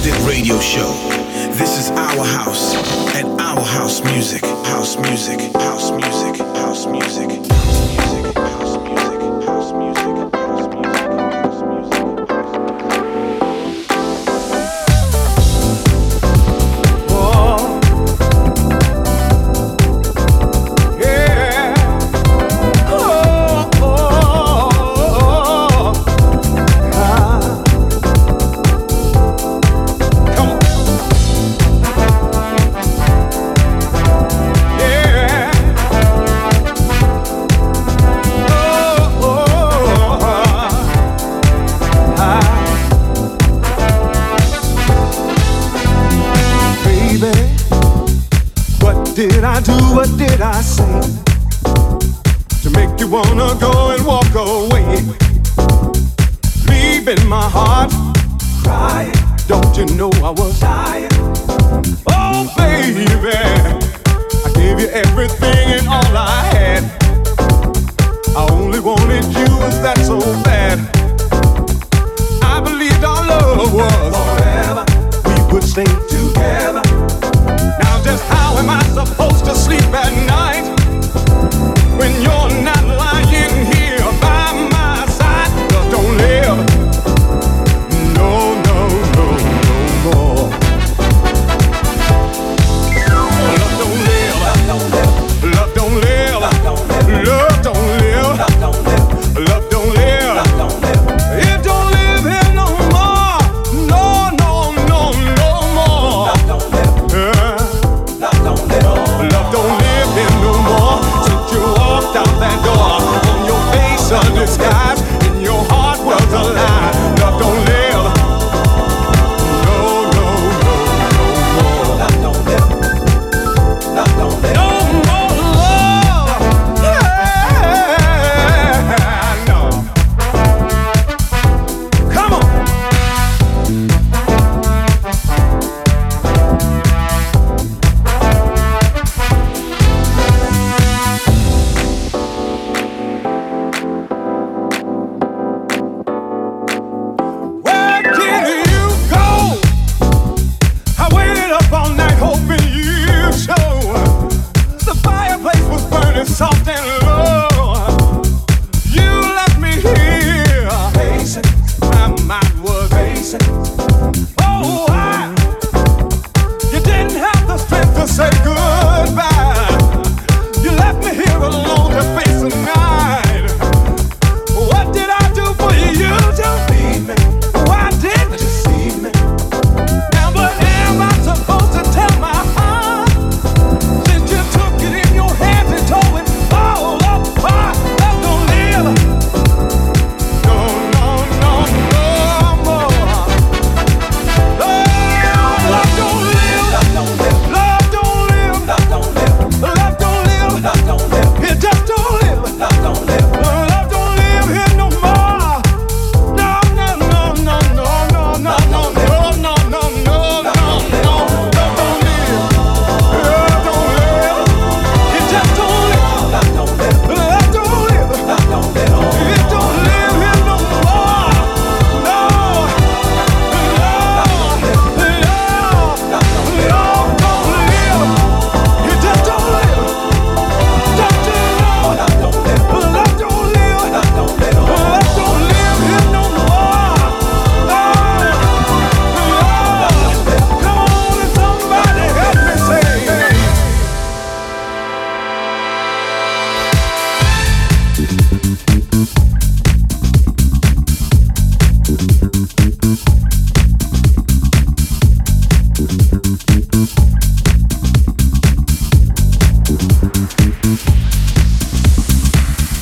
Radio show. This is our house and our house music. House music, house music, house music, house music, house music, house music, house What did I say to make you wanna go and walk away? Leaving my heart crying. Don't you know I was dying? Oh baby, I gave you everything and all I had. I only wanted you, was that so bad?